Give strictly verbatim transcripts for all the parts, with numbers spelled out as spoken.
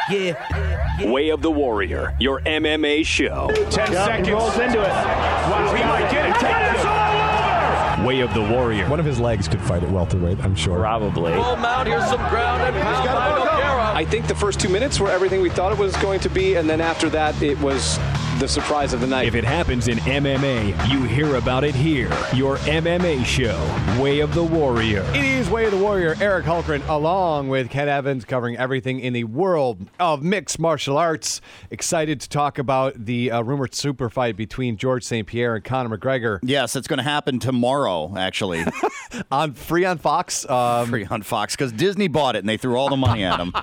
Yeah. yeah. Way of the Warrior, your M M A show. Ten yep, seconds. He rolls into it. Wow, he might get it. Take this all over. Way of the Warrior. One of his legs could fight at welterweight, I'm sure. Probably. Full mount. Here's some ground and pound by Nogueira. I think the first two minutes were everything we thought it was going to be, and then after that, it was the surprise of the night. If it happens in M M A, you hear about it here. Your M M A show, Way of the Warrior. It is Way of the Warrior. Eric Hulkran, along with Ken Evans, covering everything in the world of mixed martial arts. Excited to talk about the uh, rumored super fight between George Saint Pierre and Conor McGregor. Yes, it's going to happen tomorrow, actually. on Free on Fox. Um, free on Fox, because Disney bought it and they threw all the money at him.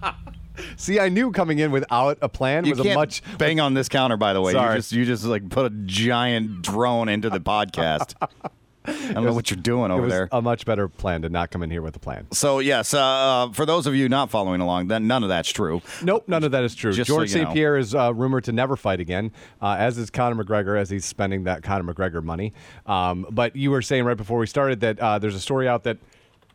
See, I knew coming in without a plan you was can't a much bang on this counter. By the way, Sorry. you just you just like put a giant drone into the podcast. I don't know what you're doing over it was there. A much better plan to not come in here with a plan. So yes, uh, for those of you not following along, then none of that's true. Nope, none of that is true. Just George so you Saint know. Pierre is uh, rumored to never fight again, uh, as is Conor McGregor, as he's spending that Conor McGregor money. Um, but you were saying right before we started that uh, there's a story out that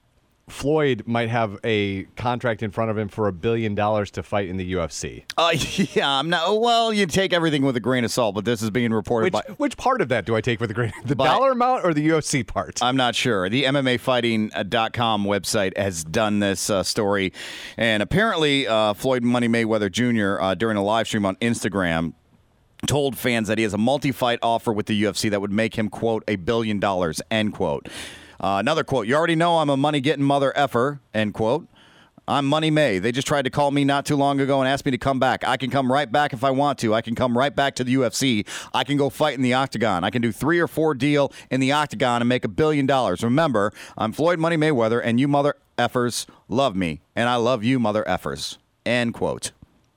Floyd might have a contract in front of him for a billion dollars to fight in the U F C. Uh, yeah, I'm not. Well, you take everything with a grain of salt, but this is being reported Which, by. which part of that do I take with a grain? The by, dollar amount or the U F C part? I'm not sure. The M M A Fighting dot com website has done this uh, story, and apparently uh, Floyd Money Mayweather Junior Uh, during a live stream on Instagram told fans that he has a multi-fight offer with the U F C that would make him, quote, a billion dollars, end quote. Uh, another quote, you already know I'm a money-getting mother effer, end quote. I'm Money May. They just tried to call me not too long ago and asked me to come back. I can come right back if I want to. I can come right back to the U F C. I can go fight in the octagon. I can do three or four deal in the octagon and make a billion dollars. Remember, I'm Floyd Money Mayweather, and you mother effers love me, and I love you mother effers, end quote.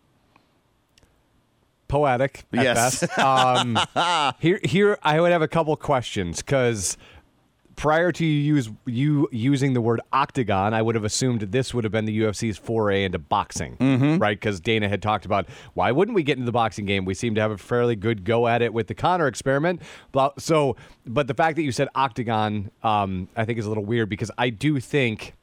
Poetic at yes. best. Um, here, here, I would have a couple questions because prior to you use you using the word octagon, I would have assumed this would have been the U F C's foray into boxing, mm-hmm. right? Because Dana had talked about why wouldn't we get into the boxing game? We seem to have a fairly good go at it with the Conor experiment. But so, but the fact that you said octagon, um, I think is a little weird because I do think.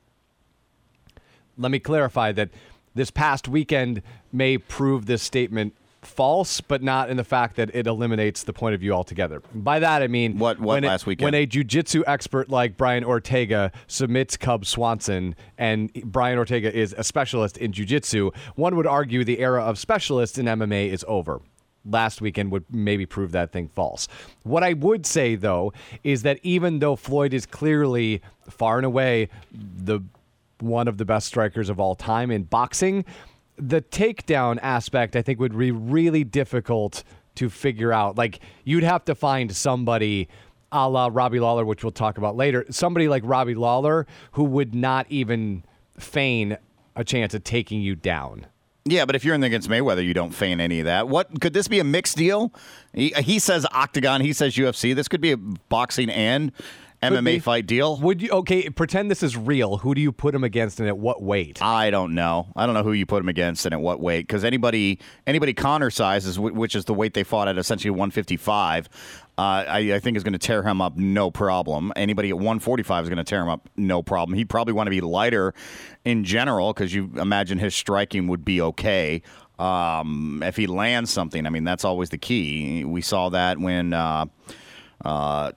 Let me clarify that this past weekend may prove this statement false, but not in the fact that it eliminates the point of view altogether. By that, I mean what, what when last it, weekend? When a jiu-jitsu expert like Brian Ortega submits Cub Swanson, and Brian Ortega is a specialist in jiu-jitsu, one would argue the era of specialists in M M A is over. Last weekend would maybe prove that thing false. What I would say, though, is that even though Floyd is clearly far and away the one of the best strikers of all time in boxing, the takedown aspect, I think, would be really difficult to figure out. Like, you'd have to find somebody a la Robbie Lawler, which we'll talk about later, somebody like Robbie Lawler who would not even feign a chance of taking you down. Yeah, but if you're in against Mayweather, you don't feign any of that. What could this be a mixed deal? He, he says octagon, he says U F C. This could be a boxing and M M A fight deal. Would you okay? Pretend this is real. Who do you put him against, and at what weight? I don't know. I don't know who you put him against and at what weight. Because anybody, anybody Conor sizes, which is the weight they fought at, essentially one fifty-five. Uh, I, I think is going to tear him up no problem. Anybody at one forty-five is going to tear him up no problem. He'd probably want to be lighter in general because you imagine his striking would be okay. Um, if he lands something, I mean, that's always the key. We saw that when. Uh, uh,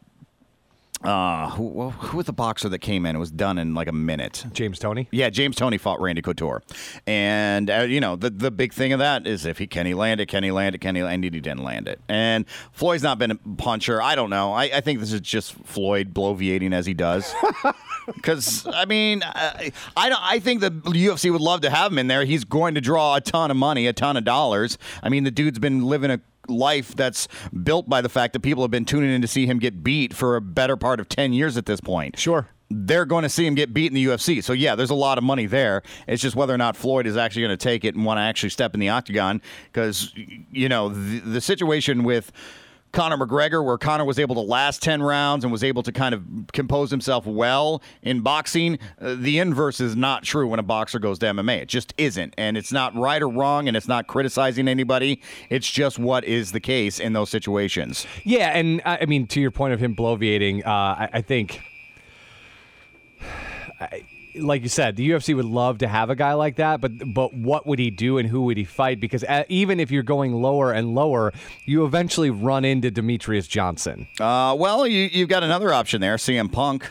Uh, who, who was the boxer that came in? It was done in like a minute. James Toney? Yeah, James Toney fought Randy Couture. And, uh, you know, the the big thing of that is if he can he land it, can he land it, can he land it, he didn't land it. And Floyd's not been a puncher. I don't know. I, I think this is just Floyd bloviating as he does. Because, I mean, I, I, don't, I think the U F C would love to have him in there. He's going to draw a ton of money, a ton of dollars. I mean, the dude's been living a life that's built by the fact that people have been tuning in to see him get beat for a better part of ten years at this point. Sure. They're going to see him get beat in the U F C. So, yeah, there's a lot of money there. It's just whether or not Floyd is actually going to take it and want to actually step in the octagon because, you know, the, the situation with Conor McGregor, where Conor was able to last ten rounds and was able to kind of compose himself well in boxing, uh, the inverse is not true when a boxer goes to M M A. It just isn't. And it's not right or wrong, and it's not criticizing anybody. It's just what is the case in those situations. Yeah, and I mean, to your point of him bloviating, uh, I, I think... I, like you said, the U F C would love to have a guy like that, but but what would he do and who would he fight? Because uh, even if you're going lower and lower, you eventually run into Demetrius Johnson. Uh, well, you, you've got another option there, C M Punk.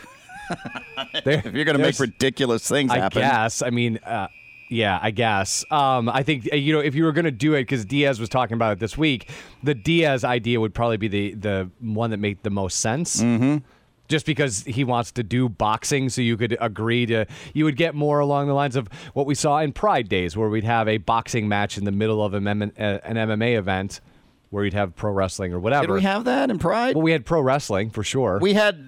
There, if you're going to make ridiculous things I happen. I guess. I mean, uh, yeah, I guess. Um, I think, you know, if you were going to do it, because Diaz was talking about it this week, the Diaz idea would probably be the, the one that made the most sense. Mm-hmm. Just because he wants to do boxing, so you could agree to, you would get more along the lines of what we saw in Pride Days, where we'd have a boxing match in the middle of an M M A event, where you'd have pro wrestling or whatever. Did we have that in Pride? Well, we had pro wrestling, for sure. We had...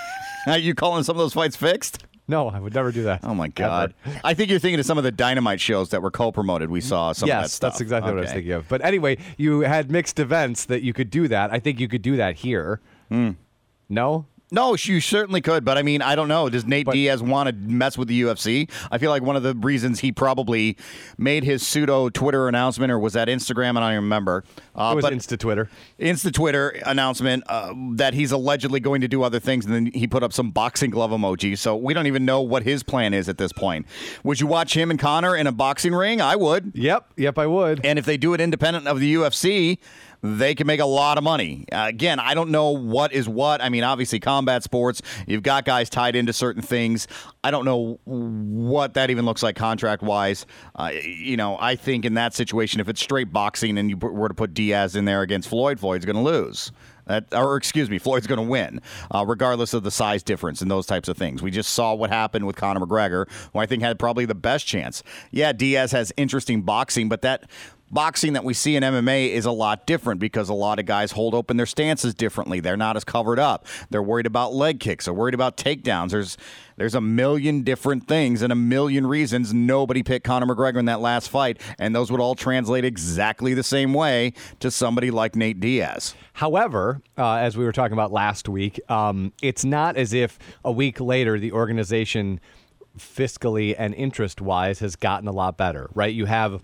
Are you calling some of those fights fixed? No, I would never do that. Oh, my God. Ever. I think you're thinking of some of the Dynamite shows that were co-promoted. We saw some yes, of that stuff. that's exactly okay. what I was thinking of. But anyway, you had mixed events that you could do that. I think you could do that here. Mm. No? No, you certainly could, but I mean, I don't know. Does Nate But- Diaz want to mess with the U F C? I feel like one of the reasons he probably made his pseudo Twitter announcement, or was that Instagram? I don't even remember. Uh, It was but Insta Twitter. Insta Twitter announcement uh, that he's allegedly going to do other things, and then he put up some boxing glove emoji. So we don't even know what his plan is at this point. Would you watch him and Conor in a boxing ring? I would. Yep, yep, I would. And if they do it independent of the U F C, they can make a lot of money. Uh, again, I don't know what is what. I mean, obviously, combat sports, you've got guys tied into certain things. I don't know what that even looks like contract-wise. Uh, you know, I think in that situation, if it's straight boxing and you were to put Diaz in there against Floyd, Floyd's going to lose. That, or excuse me, Floyd's going to win, uh, regardless of the size difference and those types of things. We just saw what happened with Conor McGregor, who I think had probably the best chance. Yeah, Diaz has interesting boxing, but that boxing that we see in M M A is a lot different because a lot of guys hold open their stances differently. They're not as covered up. They're worried about leg kicks. They're worried about takedowns. There's there's a million different things and a million reasons nobody picked Conor McGregor in that last fight, and those would all translate exactly the same way to somebody like Nate Diaz. However, uh, as we were talking about last week, um, it's not as if a week later the organization fiscally and interest-wise has gotten a lot better, right? You have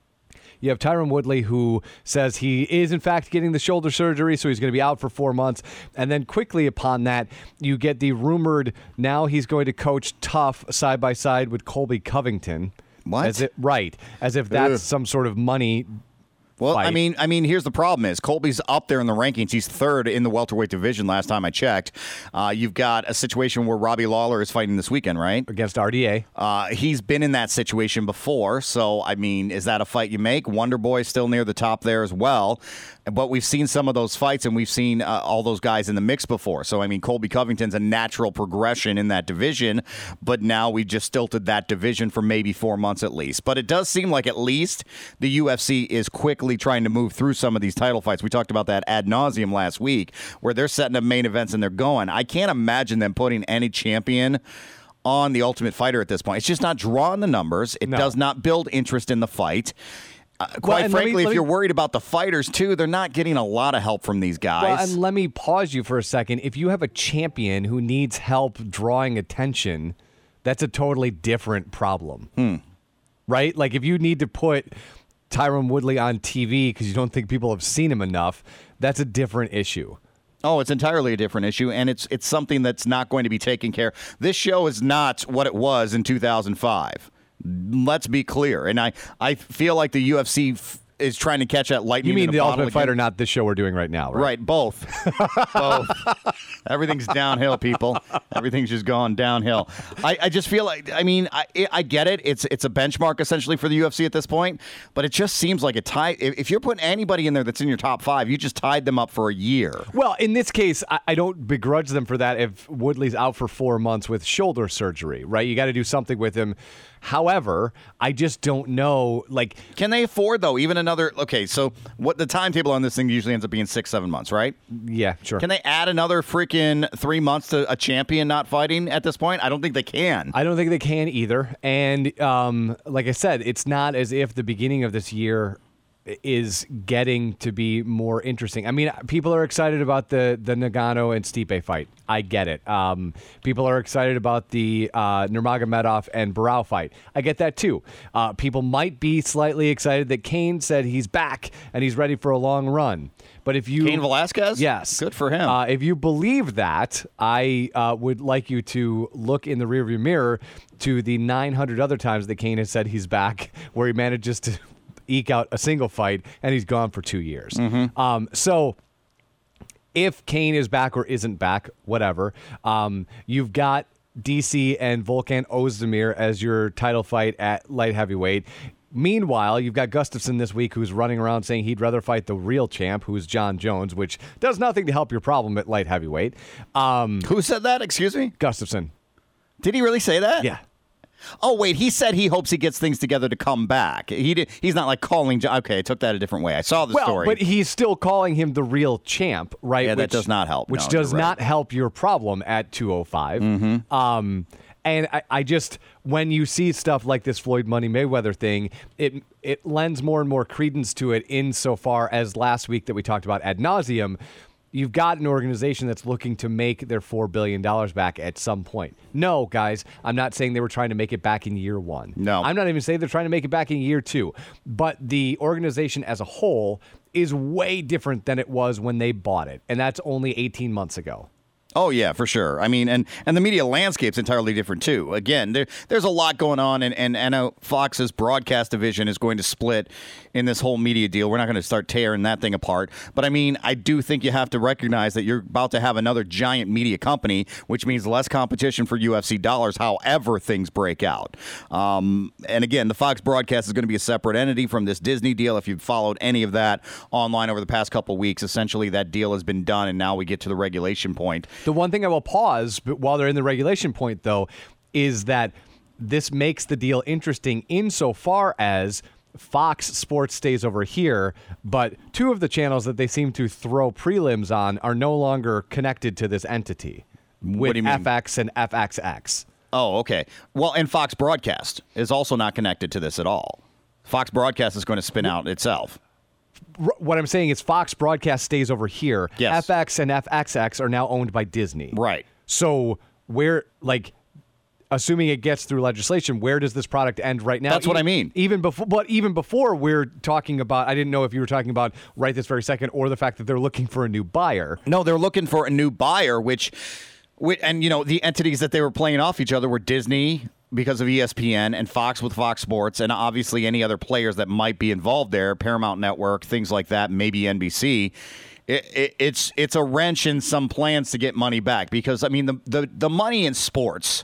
You have Tyron Woodley, who says he is, in fact, getting the shoulder surgery, so he's going to be out for four months. And then quickly upon that, you get the rumored, now he's going to coach tough side by side with Colby Covington. What? As it, right. As if that's Ugh. some sort of money. Well, fight. I mean, I mean, here's the problem: is Colby's up there in the rankings. He's third in the welterweight division. Last time I checked, uh, you've got a situation where Robbie Lawler is fighting this weekend, right? Against R D A. Uh, he's been in that situation before, so I mean, is that a fight you make? Wonder Boy's still near the top there as well, but we've seen some of those fights, and we've seen uh, all those guys in the mix before. So I mean, Colby Covington's a natural progression in that division, but now we just stilted that division for maybe four months at least. But it does seem like at least the U F C is quickly trying to move through some of these title fights. We talked about that ad nauseum last week, where they're setting up main events and they're going. I can't imagine them putting any champion on the Ultimate Fighter at this point. It's just not drawing the numbers. It No. does not build interest in the fight. Uh, Well, quite and let me- frankly, let if me- you're worried about the fighters too, they're not getting a lot of help from these guys. Well, and let me pause you for a second. If you have a champion who needs help drawing attention, that's a totally different problem. Hmm. Right? Like if you need to put Tyron Woodley on T V because you don't think people have seen him enough, that's a different issue. Oh, it's entirely a different issue, and it's it's something that's not going to be taken care of. This show is not what it was in two thousand five. Let's be clear. And I, I feel like the U F C f- is trying to catch that lightning You mean in a the bottle Ultimate again. Fighter, not this show we're doing right now, right? Right, both. both. Everything's downhill, people. Everything's just gone downhill. I, I just feel like, I mean, I I get it. It's it's a benchmark essentially for the U F C at this point, but it just seems like a tie. If, if you're putting anybody in there that's in your top five, you just tied them up for a year. Well, in this case, I, I don't begrudge them for that if Woodley's out for four months with shoulder surgery, right? You got to do something with him. However, I just don't know, like... Can they afford, though, even another... Okay, so what the timetable on this thing usually ends up being six, seven months, right? Yeah, sure. Can they add another freaking three months to a champion not fighting at this point? I don't think they can. I don't think they can either. And um, like I said, it's not as if the beginning of this year is getting to be more interesting. I mean, people are excited about the the Nagano and Stipe fight. I get it. Um, people are excited about the uh, Nurmagomedov and Barao fight. I get that too. Uh, people might be slightly excited that Cain said he's back and he's ready for a long run. But if you Cain Velasquez? Yes. Good for him. Uh, if you believe that, I uh, would like you to look in the rearview mirror to the nine hundred other times that Cain has said he's back, where he manages to eke out a single fight, and he's gone for two years. Mm-hmm. Um, so if Cain is back or isn't back, whatever, um, you've got D C and Volkan Ozdemir as your title fight at light heavyweight. Meanwhile, you've got Gustafsson this week who's running around saying he'd rather fight the real champ, who's John Jones, which does nothing to help your problem at light heavyweight. Um, Who said that? Excuse me? Gustafsson. Did he really say that? Yeah. Oh, wait, he said he hopes he gets things together to come back. He did, He's not like calling... Okay, I took that a different way. I saw the well, story. But he's still calling him the real champ, right? Yeah, that which, does not help. Which No, does you're right. not help your problem at two oh five. Mm-hmm. Um, and I, I just... When you see stuff like this Floyd Money Mayweather thing, it it lends more and more credence to it insofar as last week that we talked about ad nauseum. You've got an organization that's looking to make their four billion dollars back at some point. No, guys, I'm not saying they were trying to make it back in year one. No. I'm not even saying they're trying to make it back in year two. But the organization as a whole is way different than it was when they bought it. And that's only eighteen months ago. Oh, yeah, for sure. I mean, and, and the media landscape's entirely different, too. Again, there, there's a lot going on, and, and, and uh, Fox's broadcast division is going to split in this whole media deal. We're not going to start tearing that thing apart. But, I mean, I do think you have to recognize that you're about to have another giant media company, which means less competition for U F C dollars, however things break out. Um, and, again, the Fox broadcast is going to be a separate entity from this Disney deal. If you've followed any of that online over the past couple of weeks, essentially that deal has been done, and now we get to the regulation point. The one thing I will pause, but while they're in the regulation point, though, is that this makes the deal interesting insofar as Fox Sports stays over here, but two of the channels that they seem to throw prelims on are no longer connected to this entity with do you mean? F X and F X X. Oh, okay. Well, and Fox Broadcast is also not connected to this at all. Fox Broadcast is going to spin out itself. What I'm saying is Fox Broadcast stays over here. Yes. F X and F X X are now owned by Disney. Right. So where, like, assuming it gets through legislation, where does this product end right now? That's what I mean. Even before, but even before we're talking about, I didn't know if you were talking about right this very second or the fact that they're looking for a new buyer. No, they're looking for a new buyer, which, which and, you know, the entities that they were playing off each other were Disney because of E S P N and Fox with Fox Sports, and obviously any other players that might be involved there, Paramount Network, things like that, maybe N B C. It, it, it's it's a wrench in some plans to get money back because, I mean, the, the, the money in sports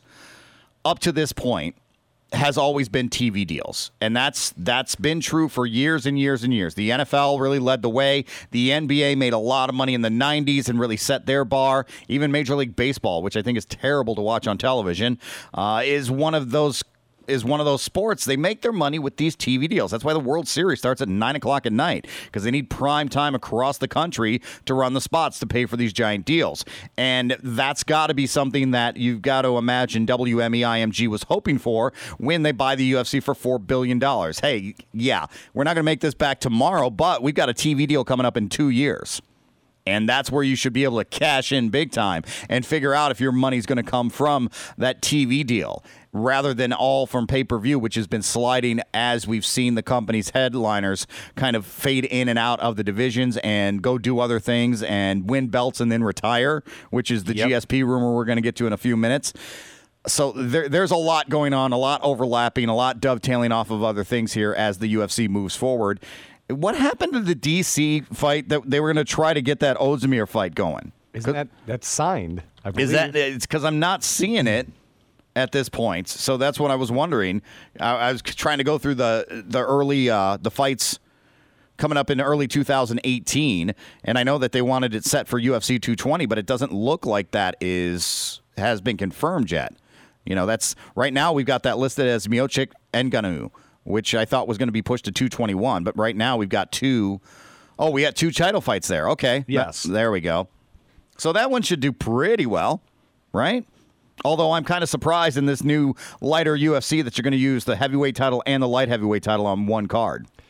up to this point has always been T V deals, and that's that's been true for years and years and years. The N F L really led the way. The N B A made a lot of money in the nineties and really set their bar. Even Major League Baseball, which I think is terrible to watch on television, uh, is one of those is one of those sports. They make their money with these T V deals. That's why the World Series starts at nine o'clock at night, because they need prime time across the country to run the spots to pay for these giant deals. And that's got to be something that you've got to imagine W M E I M G was hoping for when they buy the U F C for four billion dollars. Hey, yeah, we're not going to make this back tomorrow, but we've got a T V deal coming up in two years. And that's where you should be able to cash in big time and figure out if your money's going to come from that T V deal rather than all from pay-per-view, which has been sliding as we've seen the company's headliners kind of fade in and out of the divisions and go do other things and win belts and then retire, which is the yep. G S P rumor we're going to get to in a few minutes. So there, there's a lot going on, a lot overlapping, a lot dovetailing off of other things here as the U F C moves forward. What happened to the D C fight that they were going to try to get that Ozdemir fight going? Isn't that that's signed? I believe. Is that it's because I'm not seeing it at this point. So that's what I was wondering. I, I was trying to go through the the early uh, the fights coming up in early two thousand eighteen, and I know that they wanted it set for U F C two twenty, but it doesn't look like that is has been confirmed yet. You know, that's right now we've got that listed as Miocic Ngannou, which I thought was going to be pushed to two twenty-one, but right now we've got two. Oh, we got two title fights there. Okay. Yes. There we go. So that one should do pretty well, right? Although I'm kind of surprised in this new lighter U F C that you're going to use the heavyweight title and the light heavyweight title on one card.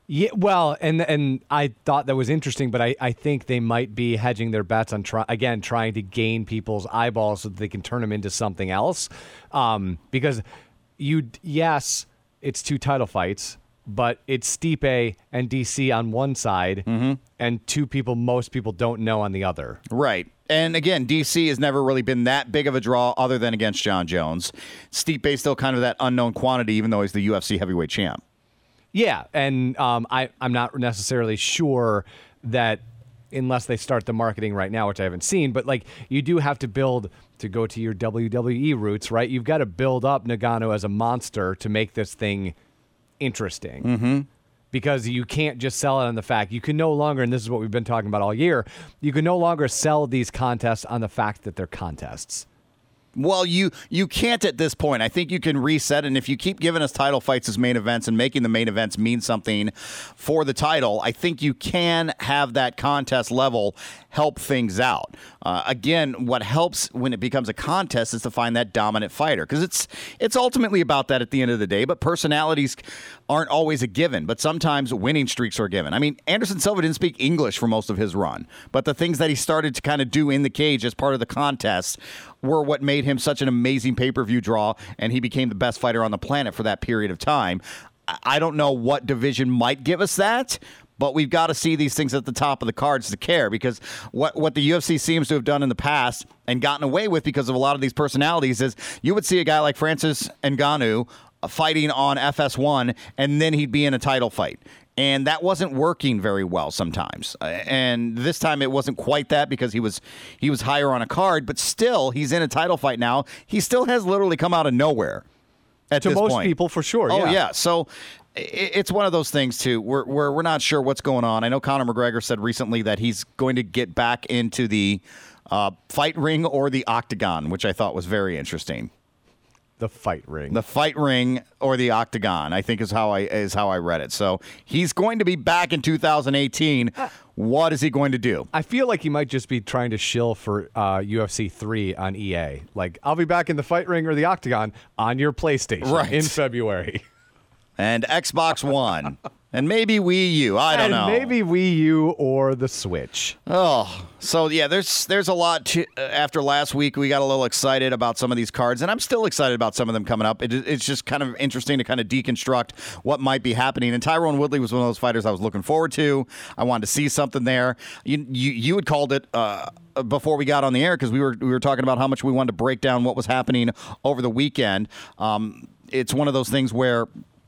Yeah, well, and and I thought that was interesting, but I, I think they might be hedging their bets on, try, again, trying to gain people's eyeballs so that they can turn them into something else. Um, because, you yes, it's two title fights, but it's Stipe and D C on one side mm-hmm. and two people most people don't know on the other. Right. And again, D C has never really been that big of a draw other than against John Jones. Stipe's still kind of that unknown quantity, even though he's the U F C heavyweight champ. Yeah, and um, I, I'm not necessarily sure that unless they start the marketing right now, which I haven't seen, but like you do have to build, to go to your W W E roots, right? You've got to build up Ngannou as a monster to make this thing interesting. Mm-hmm. Because you can't just sell it on the fact. You can no longer, and this is what we've been talking about all year, you can no longer sell these contests on the fact that they're contests. Well, you you can't at this point. I think you can reset, and if you keep giving us title fights as main events and making the main events mean something for the title, I think you can have that contest level help things out. Uh, again, what helps when it becomes a contest is to find that dominant fighter, because it's it's ultimately about that at the end of the day, but personalities aren't always a given, but sometimes winning streaks are a given. I mean, Anderson Silva didn't speak English for most of his run, but the things that he started to kind of do in the cage as part of the contest were what made him such an amazing pay-per-view draw, and he became the best fighter on the planet for that period of time. I don't know what division might give us that, but we've got to see these things at the top of the cards to care, because what, what the U F C seems to have done in the past and gotten away with because of a lot of these personalities is you would see a guy like Francis Ngannou fighting on F S one, and then he'd be in a title fight. And that wasn't working very well sometimes. And this time it wasn't quite that, because he was he was higher on a card, but still, he's in a title fight now. He still has literally come out of nowhere at to this most point. people, for sure. Oh, yeah. yeah. So it's one of those things, too. We're, we're, we're not sure what's going on. I know Conor McGregor said recently that he's going to get back into the uh, fight ring or the octagon, which I thought was very interesting. The fight ring. The fight ring or the octagon, I think is how I is how I read it. So he's going to be back in two thousand eighteen. What is he going to do? I feel like he might just be trying to shill for uh, U F C three on E A. Like, I'll be back in the fight ring or the octagon on your PlayStation right. in February. And Xbox One. And maybe Wii U. I don't and know. Maybe Wii U or the Switch. Oh, so yeah, there's there's a lot to, uh, after last week. We got a little excited about some of these cards, and I'm still excited about some of them coming up. It, it's just kind of interesting to kind of deconstruct what might be happening. And Tyrone Woodley was one of those fighters I was looking forward to. I wanted to see something there. You you, you had called it uh, before we got on the air, because we were we were talking about how much we wanted to break down what was happening over the weekend. Um, it's one of those things where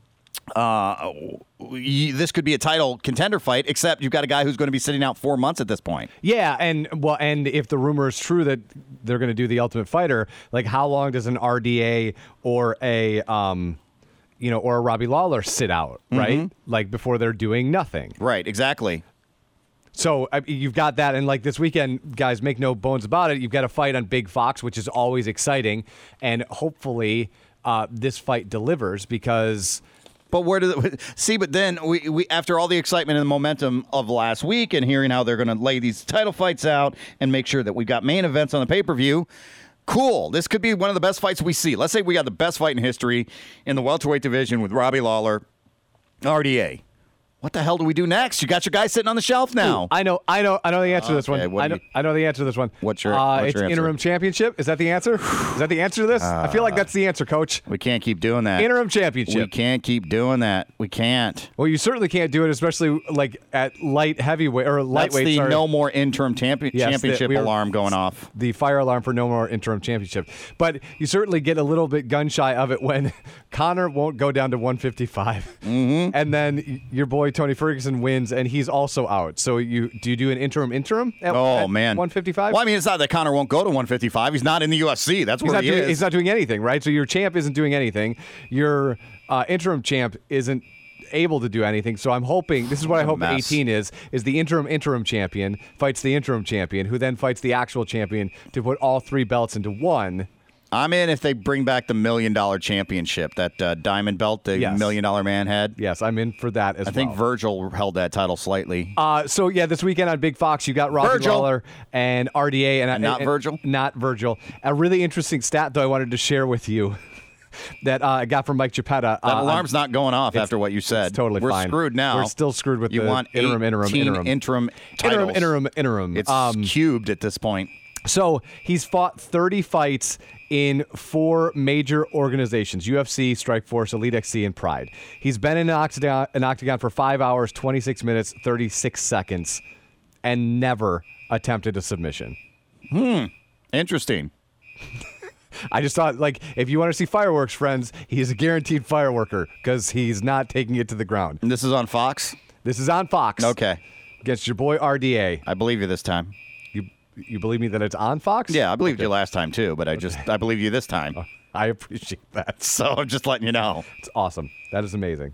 Uh, this could be a title contender fight, except you've got a guy who's going to be sitting out four months at this point. Yeah, and well, and if the rumor is true that they're going to do the Ultimate Fighter, like how long does an R D A or a um, you know, or a Robbie Lawler sit out, right? Mm-hmm. Like before they're doing nothing. Right, exactly. So I, you've got that, and like this weekend, guys, make no bones about it, you've got a fight on Big Fox, which is always exciting, and hopefully uh, this fight delivers, because. But where do they, see? But then we, we after all the excitement and the momentum of last week and hearing how they're going to lay these title fights out and make sure that we've got main events on the pay per view. Cool. This could be one of the best fights we see. Let's say we got the best fight in history in the welterweight division with Robbie Lawler, R D A. What the hell do we do next? You got your guy sitting on the shelf now. Ooh, I know, I know, I know the answer to this Okay, one. I know, you, I know the answer to this one. What's your, uh, what's it's your answer? interim championship. Is that the answer? Is that the answer to this? Uh, I feel like that's the answer, Coach. We can't keep doing that. Interim championship. We can't keep doing that. We can't. Well, you certainly can't do it, especially like at light heavyweight or lightweight. That's the sorry. no more interim champi- yes, championship the, are, alarm going off. The fire alarm for no more interim championship. But you certainly get a little bit gun shy of it when Conor won't go down to one fifty-five, mm-hmm. and then your boy Tony Ferguson wins, and he's also out. So you do you do an interim interim? At, oh at man, one fifty-five. Well, I mean, it's not that Conor won't go to one fifty-five. He's not in the U F C. That's he's where not he doing, is. He's not doing anything, right? So your champ isn't doing anything. Your uh, interim champ isn't able to do anything. So I'm hoping this is what I hope eighteen is is the interim interim champion fights the interim champion, who then fights the actual champion to put all three belts into one. I'm in if they bring back the million dollar championship, that uh, diamond belt the yes. million dollar man had. Yes, I'm in for that as I well. I think Virgil held that title slightly. Uh, so yeah, this weekend on Big Fox, you got Robbie Virgil. Lawler and R D A, and, and not and, Virgil. Not Virgil. A really interesting stat though I wanted to share with you. that uh, I got from Mike Geppetta. That uh, alarm's not going off after what you said. It's totally We're fine. screwed now. We're still screwed with you the want interim, interim, interim, interim titles. interim, interim, interim. It's Um, cubed at this point. So he's fought thirty fights in four major organizations: U F C, Strikeforce, Elite X C, and Pride. He's been in an octagon, an octagon for five hours, twenty-six minutes, thirty-six seconds, and never attempted a submission. Hmm. Interesting. I just thought, like, if you want to see fireworks, friends, he's a guaranteed fireworker because he's not taking it to the ground. And this is on Fox? This is on Fox. Okay. Against your boy R D A. I believe you this time. You you believe me that it's on Fox? Yeah, I believed Okay. you last time too, but I just I believe you this time. I appreciate that. So I'm just letting you know. It's awesome. That is amazing.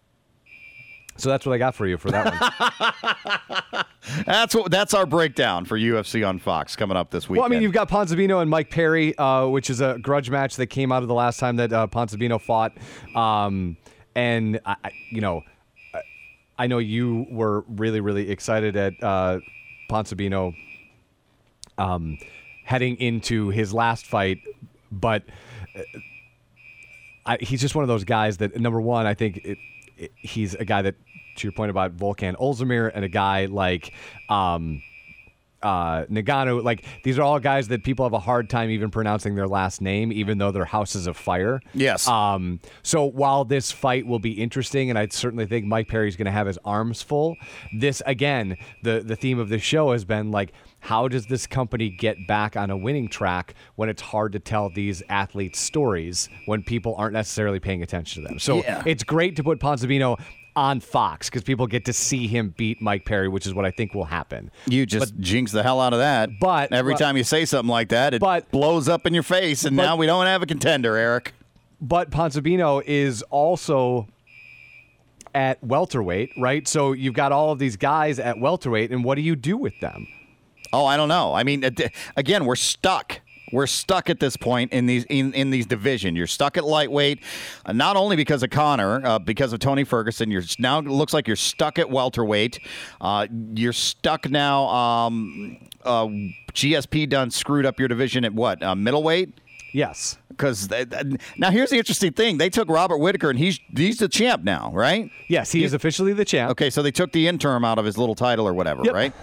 So that's what I got for you for that one. That's what that's our breakdown for U F C on Fox coming up this weekend. Well, I mean, you've got Ponzinibbio and Mike Perry, uh, which is a grudge match that came out of the last time that uh, Ponzinibbio fought. Um, and, I, I- you know, I- I know you were really, really excited at uh, Ponzinibbio um, heading into his last fight, but uh, I, he's just one of those guys that, number one, I think it, it, he's a guy that, to your point about Volkan Ozdemir, and a guy like um, uh, Nagano, like these are all guys that people have a hard time even pronouncing their last name, even though they're houses of fire. Yes. Um, so while this fight will be interesting, and I certainly think Mike Perry's going to have his arms full, this, again, the, the theme of this show has been like, how does this company get back on a winning track when it's hard to tell these athletes' stories when people aren't necessarily paying attention to them? So Yeah. it's great to put Ponzinibbio on Fox because people get to see him beat Mike Perry, which is what I think will happen. You just jinx the hell out of that. But- every but- time you say something like that, it but- blows up in your face, and but- now we don't have a contender, Eric. But Ponzinibbio is also at welterweight, right? So you've got all of these guys at welterweight, and what do you do with them? Oh, I don't know. I mean, ad- again, we're stuck. We're stuck at this point in these in, in these division. You're stuck at lightweight, uh, not only because of Connor, uh, because of Tony Ferguson. You're now it looks like you're stuck at welterweight. Uh, you're stuck now. Um, uh, G S P done screwed up your division at what uh, middleweight? Yes. Because now here's the interesting thing: they took Robert Whitaker, and he's he's the champ now, right? Yes, he is officially the champ. Okay, so they took the interim out of his little title or whatever, Yep. right?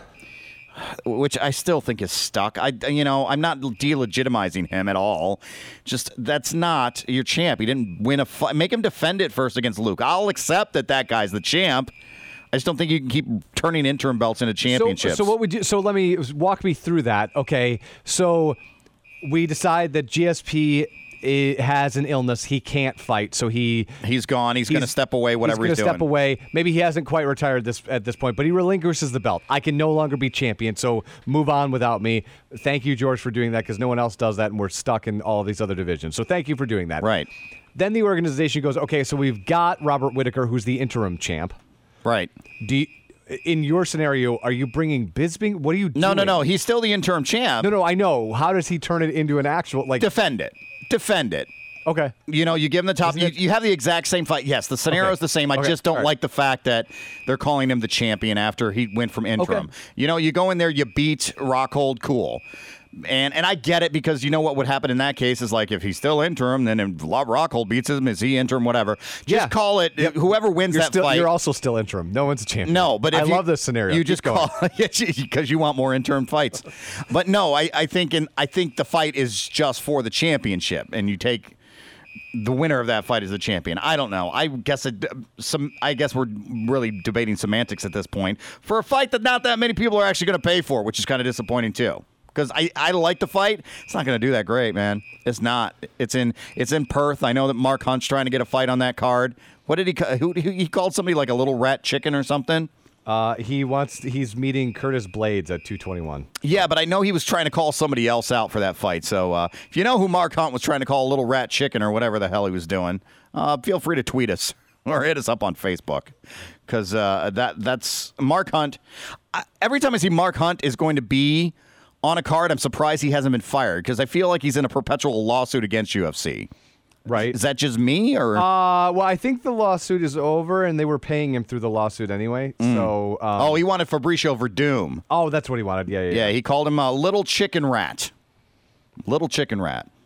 Which I still think is stuck. I, you know, I'm not delegitimizing him at all. Just that's not your champ. He didn't win a fight. Make him defend it first against Luke. I'll accept that that guy's the champ. I just don't think you can keep turning interim belts into championships. So, so what would you? So let me walk me through that. Okay, so we decide that G S P i- has an illness; he can't fight, so he he's gone. He's, going to step away. Whatever he's, he's, gonna doing. step away. Maybe he hasn't quite retired this at this point, but he relinquishes the belt. I can no longer be champion, so move on without me. Thank you, George, for doing that because no one else does that, and we're stuck in all of these other divisions. So thank you for doing that. Right. Then the organization goes, okay, so we've got Robert Whitaker, who's the interim champ. Right. Do you, in your scenario, are you bringing Bisping? What are you doing? No, no, no. He's still the interim champ. No, no, I know. How does he turn it into an actual like? Defend it. Defend it. Okay. You know, you give him the top. You, Isn't it- you have the exact same fight. Yes, the scenario is Okay. the same. I Okay. just don't All right. like the fact that they're calling him the champion after he went from interim. Okay. You know, you go in there, you beat Rockhold, cool. And and I get it because you know what would happen in that case is like if he's still interim, then if Rockhold beats him, is he interim, whatever. Just Yeah. call it, Yep. whoever wins You're that still, fight. You're also still interim. No one's a champion. No, but if I you- love this scenario. You Keep just going. call because you want more interim fights. But no, I, I think in I think the fight is just for the championship, and you take the winner of that fight as the champion. I don't know. I guess it, some. I guess we're really debating semantics at this point for a fight that not that many people are actually going to pay for, which is kind of disappointing too. Because I, I like the fight. It's not going to do that great, man. It's not. It's in it's in Perth. I know that Mark Hunt's trying to get a fight on that card. What did he ca- who, who he called somebody like a little rat chicken or something? Uh, he wants. He's meeting Curtis Blades at two twenty-one. Yeah, but I know he was trying to call somebody else out for that fight. So uh, if you know who Mark Hunt was trying to call a little rat chicken or whatever the hell he was doing, uh, feel free to tweet us or hit us up on Facebook because uh, that that's Mark Hunt. I, every time I see Mark Hunt is going to be on a card, I'm surprised he hasn't been fired because I feel like he's in a perpetual lawsuit against U F C. Right. Is that just me or? Uh, well, I think the lawsuit is over, and they were paying him through the lawsuit anyway. So. Um, oh, he wanted Fabricio Verdum. Oh, that's what he wanted. Yeah, yeah. Yeah, he called him a little chicken rat. Little chicken rat.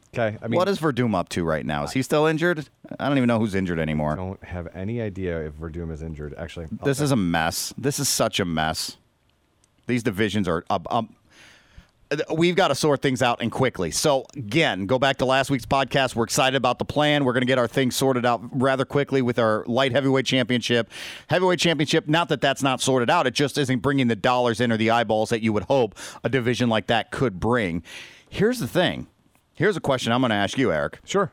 Okay. I mean, what is Verdum up to right now? Is he still injured? I don't even know who's injured anymore. I don't have any idea if Verdum is injured. Actually, I'll this check. is a mess. This is such a mess. These divisions are up. up. We've got to sort things out and quickly. So, again, go back to last week's podcast. We're excited about the plan. We're going to get our things sorted out rather quickly with our light heavyweight championship. Heavyweight championship, not that that's not sorted out. It just isn't bringing the dollars in or the eyeballs that you would hope a division like that could bring. Here's the thing. Here's a question I'm going to ask you, Eric. Sure.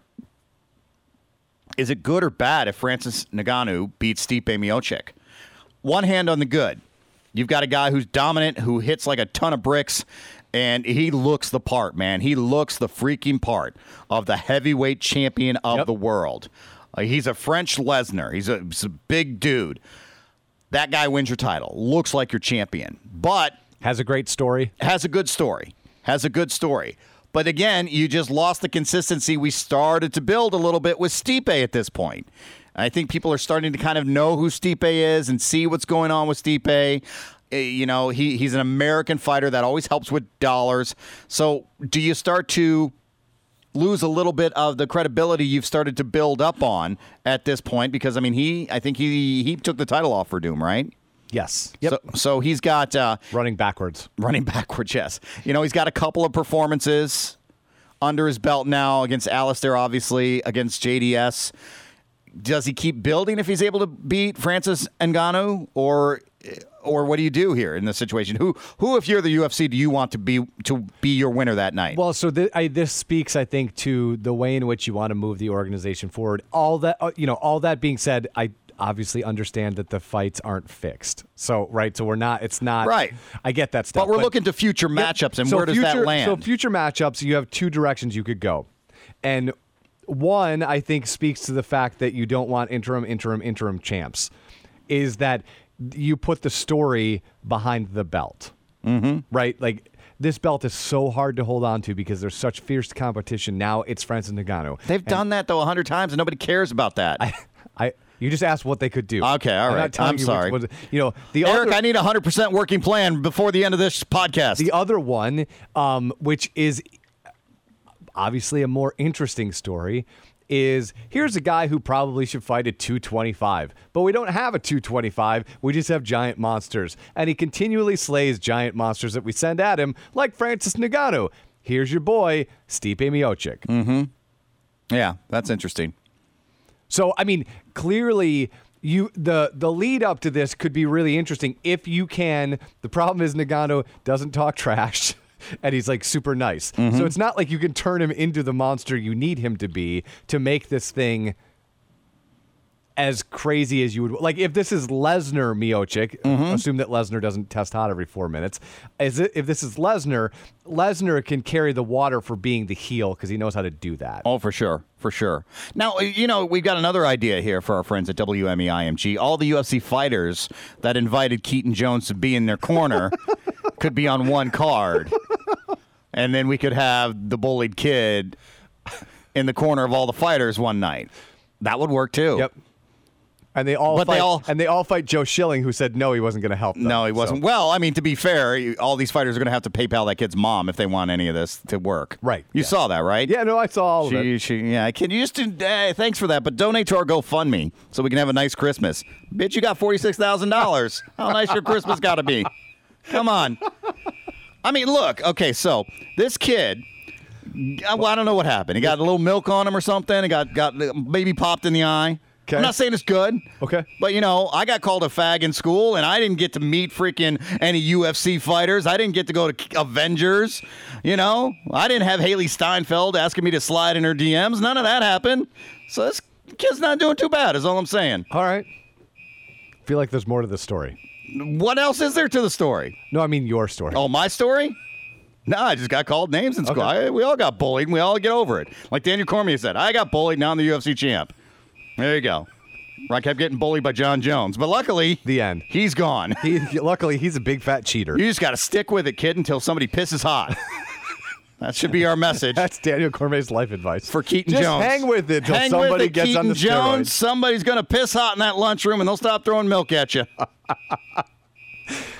Is it good or bad if Francis Ngannou beats Stipe Miocic? One hand on the good. You've got a guy who's dominant, who hits like a ton of bricks, and he looks the part, man. He looks the freaking part of the heavyweight champion of Yep. the world. Uh, he's a French Lesnar. He's a, he's a big dude. That guy wins your title. Looks like your champion. But Has a great story. has a good story. Has a good story. But again, you just lost the consistency we started to build a little bit with Stipe at this point. I think people are starting to kind of know who Stipe is and see what's going on with Stipe. Uh, You know, he, he's an American fighter. That always helps with dollars. So do you start to lose a little bit of the credibility you've started to build up on at this point? Because, I mean, he I think he, he took the title off for Doom, right? Yes. Yep. So, so he's got uh, Running backwards. running backwards, yes. You know, he's got a couple of performances under his belt now against Alistair, obviously, against J D S. Does he keep building if he's able to beat Francis Ngannou, or or what do you do here in this situation? Who who, if you're the U F C, do you want to be to be your winner that night? Well, so th- I, this speaks, I think, to the way in which you want to move the organization forward. All that, uh, you know, all that being said, I obviously understand that the fights aren't fixed. So, right, so we're not. It's not Right. I get that stuff. but we're looking to future Yep. matchups, and So where does future, that land? So future matchups, you have two directions you could go, and one I think speaks to the fact that you don't want interim, interim, interim champs. Is that you put the story behind the belt, mm-hmm. right? Like this belt is so hard to hold on to because there's such fierce competition. Now it's Francis Ngannou. They've And done that though a hundred times, and nobody cares about that. I, I, you just asked what they could do. Okay, all I'm right. not telling I'm you sorry. What, you know, the Eric, other, I need a hundred percent working plan before the end of this podcast. The other one, um, which is obviously a more interesting story, is here's a guy who probably should fight at two twenty-five, but we don't have a two twenty-five. We just have giant monsters, and he continually slays giant monsters that we send at him, like Francis Ngannou. Here's your boy, Stipe Miocic. Mm-hmm. Yeah, that's interesting. So, I mean, clearly, you the the lead up to this could be really interesting if you can. The problem is Ngannou doesn't talk trash, and he's like super nice. Mm-hmm. So it's not like you can turn him into the monster you need him to be to make this thing as crazy as you would. Like if this is Lesnar Miocic, Mm-hmm. assume that Lesnar doesn't test hot every four minutes. As it, if this is Lesnar, Lesnar can carry the water for being the heel because he knows how to do that. Oh, for sure. For sure. Now, you know, we've got another idea here for our friends at W M E I M G. All the U F C fighters that invited Keaton Jones to be in their corner could be on one card. And then we could have the bullied kid in the corner of all the fighters one night. That would work, too. Yep. And they all But fight, they all- and they all fight Joe Schilling, who said no, he wasn't going to help them. No, he wasn't. So- Well, I mean, to be fair, you- all these fighters are going to have to PayPal that kid's mom if they want any of this to work. Right. You Yes. saw that, right? Yeah, no, I saw all of She, it. she, yeah, kid, you used to, uh, thanks for that, but donate to our GoFundMe so we can have a nice Christmas. Bitch, you got forty-six thousand dollars. How nice your Christmas got to be. Come on. I mean, look, okay, so this kid, uh, well, I don't know what happened. He got a little milk on him or something. He got, got maybe popped in the eye. Okay. I'm not saying it's good. Okay. But, you know, I got called a fag in school, and I didn't get to meet freaking any U F C fighters. I didn't get to go to Avengers. You know, I didn't have Haley Steinfeld asking me to slide in her D Ms. None of that happened. So this kid's not doing too bad, is all I'm saying. All right. I feel like there's more to the story. What else is there to the story? No, I mean your story. Oh, my story? No, I just got called names in school. Okay. I, we all got bullied, and we all get over it. Like Daniel Cormier said, I got bullied, now I'm the U F C champ. There you go. I kept getting bullied by John Jones. But luckily, The end. he's gone. He, luckily, he's a big fat cheater. You just got to stick with it, kid, until somebody pisses hot. That should be our message That's Daniel Cormier's life advice. for Keaton Just Jones. hang with it till Hang somebody with it, gets Keaton on the Jones. steroids. Somebody's going to piss hot in that lunchroom, and they'll stop throwing milk at you.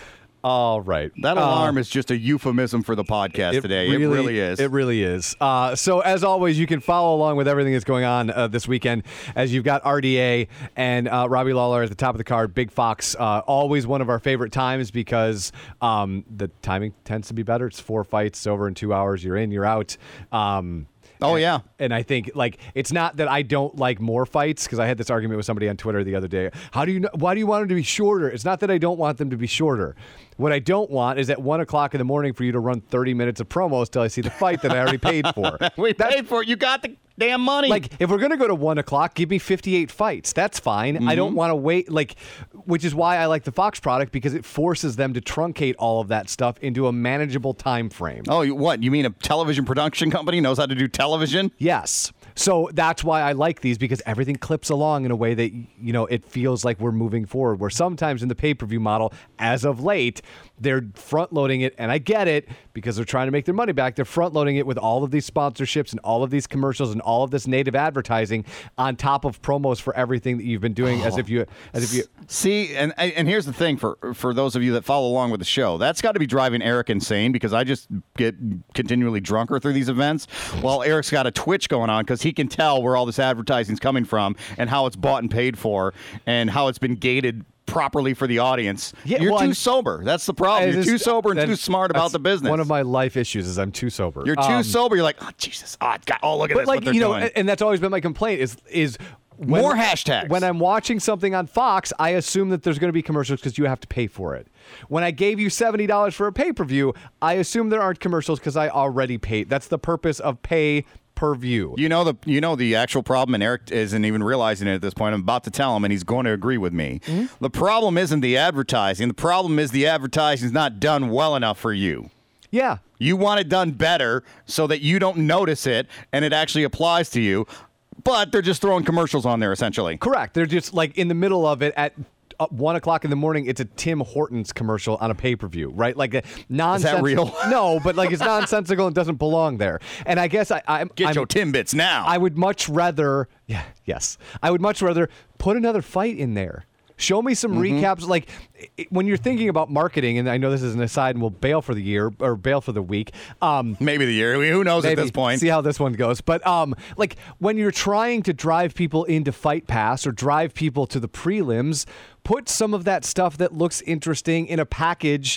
All right. That alarm uh, is just a euphemism for the podcast it today. Really, it really is. It really is. Uh, so, as always, you can follow along with everything that's going on uh, this weekend as you've got R D A and uh, Robbie Lawler at the top of the card. Big Fox, uh, always one of our favorite times because um, the timing tends to be better. It's four fights over in two hours. You're in, you're out. Um, Oh, yeah. And I think, like, it's not that I don't like more fights, because I had this argument with somebody on Twitter the other day. How do you know, why do you want them to be shorter? It's not that I don't want them to be shorter. What I don't want is at one o'clock in the morning for you to run thirty minutes of promos till I see the fight that I already paid for. we That's, paid for it. You got the damn money. Like, if we're going to go to one o'clock, give me fifty-eight fights. That's fine. Mm-hmm. I don't want to wait, like, which is why I like the Fox product, because it forces them to truncate all of that stuff into a manageable time frame. Oh, what? You mean a television production company knows how to do television? Yes. So that's why I like these, because everything clips along in a way that, you know, it feels like we're moving forward. Where sometimes in the pay-per-view model, as of late, they're front-loading it, and I get it, because they're trying to make their money back. They're front-loading it with all of these sponsorships and all of these commercials and all of this native advertising on top of promos for everything that you've been doing, oh. as if you, as if you see. And and here's the thing for for those of you that follow along with the show, that's got to be driving Eric insane, because I just get continually drunker through these events. While Eric's got a twitch going on because he can tell where all this advertising's coming from and how it's bought and paid for and how it's been gated properly for the audience. Yeah, You're well, too I'm, sober. That's the problem. You're is, too sober and too smart about the business. One of my life issues is I'm too sober. You're too um, sober. You're like, oh, Jesus. Oh, God. oh look at but this. Like, what they're you know, doing. And that's always been my complaint is is when, more hashtags. When I'm watching something on Fox, I assume that there's going to be commercials because you have to pay for it. When I gave you seventy dollars for a pay-per-view, I assume there aren't commercials because I already paid. That's the purpose of pay per view. You know the you know the actual problem, and Eric isn't even realizing it at this point. I'm about to tell him, and he's going to agree with me. Mm-hmm. The problem isn't the advertising. The problem is the advertising is not done well enough for you. Yeah. You want it done better so that you don't notice it, and it actually applies to you. But they're just throwing commercials on there, essentially. Correct. They're just like in the middle of it at Uh, one o'clock in the morning, it's a Tim Hortons commercial on a pay-per-view, right? Like a nonsensical. Is that real? No, but like it's nonsensical and doesn't belong there. And I guess I, I get I'm, your Timbits now. I would much rather, yeah, yes, I would much rather put another fight in there. Show me some mm-hmm. recaps. Like it, when you're thinking about marketing, and I know this is an aside, and we'll bail for the year or bail for the week. Um, maybe the year. Who knows maybe, at this point? See how this one goes. But um, like when you're trying to drive people into Fight Pass or drive people to the prelims, put some of that stuff that looks interesting in a package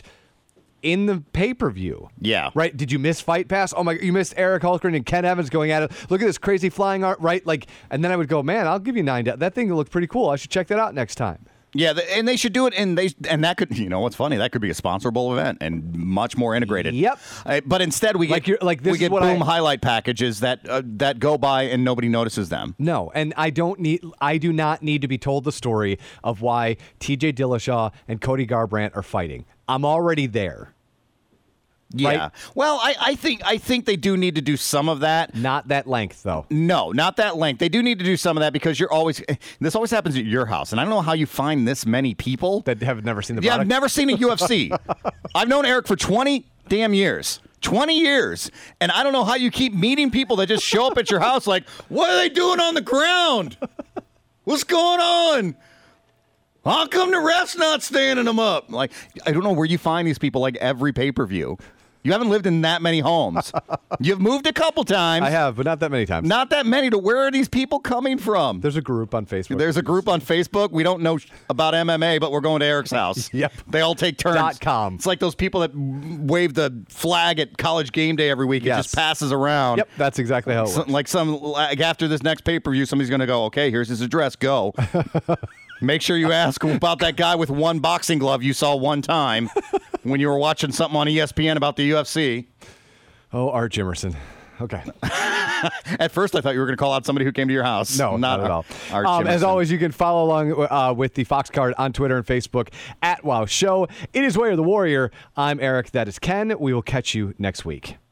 in the pay-per-view. Yeah. Right? Did you miss Fight Pass? Oh my, you missed Eric Hulkern and Ken Evans going at it. Look at this crazy flying art, right? Like, and then I would go, man, I'll give you nine. That thing looked pretty cool. I should check that out next time. Yeah, and they should do it, and they and that could, you know, what's funny? That could be a sponsorable event and much more integrated. Yep. Uh, but instead, we like get like this we get boom I, highlight packages that uh, that go by and nobody notices them. No, and I don't need. I do not need to be told the story of why T J Dillashaw and Cody Garbrandt are fighting. I'm already there. Yeah. Right? Well, I, I think I think they do need to do some of that. Not that length, though. No, not that length. They do need to do some of that because you're always. This always happens at your house, and I don't know how you find this many people that have never seen the. Yeah, product. I've never seen a U F C. I've known Eric for twenty damn years. twenty years. And I don't know how you keep meeting people that just show up at your house like, what are they doing on the ground? What's going on? How come the ref's not standing them up? Like, I don't know where you find these people like every pay-per-view. You haven't lived in that many homes. You've moved a couple times. I have, but not that many times. Not that many. To where are these people coming from? There's a group on Facebook. There's a group on Facebook. We don't know about M M A, but we're going to Eric's house. Yep. They all take turns. Dot com. It's like those people that wave the flag at college game day every week. Yes. It just passes around. Yep, that's exactly how it so, works. Like some, like after this next pay-per-view, somebody's going to go, okay, here's his address. Go. Make sure you ask about that guy with one boxing glove you saw one time when you were watching something on E S P N about the U F C. Oh, Art Jimerson. Okay. At first, I thought you were going to call out somebody who came to your house. No, not, not at all. Art um, as always, you can follow along uh, with the Fox Card on Twitter and Facebook at Wow Show. It is Way of the Warrior. I'm Eric. That is Ken. We will catch you next week.